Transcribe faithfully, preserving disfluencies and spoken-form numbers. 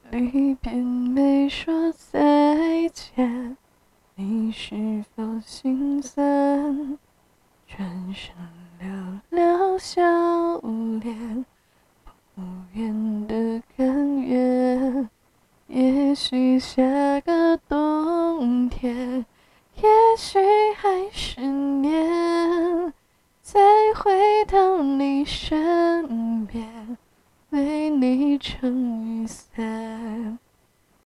离别没说再见，你是否心酸？转身寥寥笑脸，不愿的甘愿。也许下个冬天，也许还十年，再回到你身边，为你撑雨伞。